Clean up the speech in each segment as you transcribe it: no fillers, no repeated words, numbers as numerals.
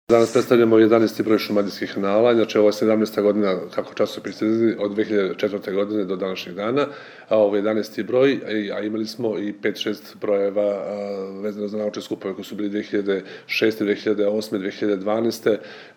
Danas predstavljamo 11. broj Šumadijskih anala, znači ovo je 17. godina kako časopis izlazi od 2004. godine do današnjeg dana, a ovo je 11. broj, a imali smo i 5-6 brojeva vezano za naučne skupove koji su bili 2006. 2008. 2012.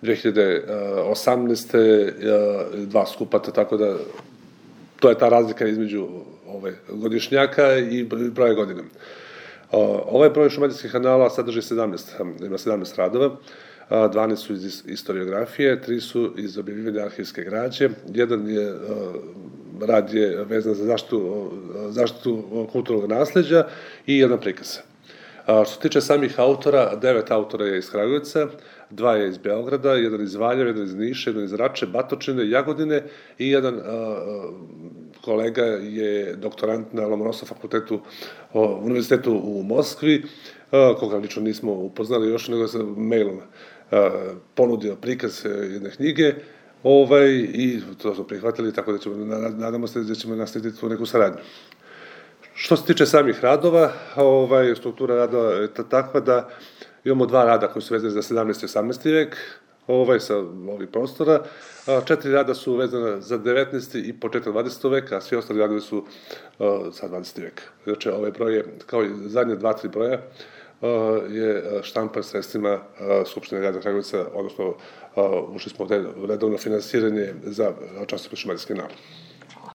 2018. Dva skupata, tako da to je ta razlika između godišnjaka i broja godina. Ovaj broj Šumadijskih anala sadrži 17 radova. 12 su iz istoriografije, 3 su iz objavljivanja arhivske građe, jedan rad je vezan za zaštitu kulturnog nasleđa i jedan prikaz. Što se tiče samih autora, 9 autora je iz Kragujevca, 2 je iz Beograda, jedan iz Valjeva, jedan iz Niša, jedan iz Rače, Batočine, Jagodine i jedan kolega je doktorant na Lomonosov fakultetu univerzitetu u Moskvi, koga lično nismo upoznali još, nego sam mailom ponudio prikaz jedne knjige i to smo prihvatili, tako da nadamo se da ćemo nastaviti tu neku saradnju. Što se tiče samih radova, struktura radova je takva da imamo 2 rada koji su vezani za 17. i 18. vek, sa ovih prostora, 4 rada su vezane za 19. i početak 20. veka, a svi ostali radovi su za 20. vek. Znači, ovaj broj je, kao i zadnje 2-3 broja, je štampan sredstvima Skupštine grada Kragujevca, odnosno ušli smo u redovno finansiranje za časopis Šumadijski anal.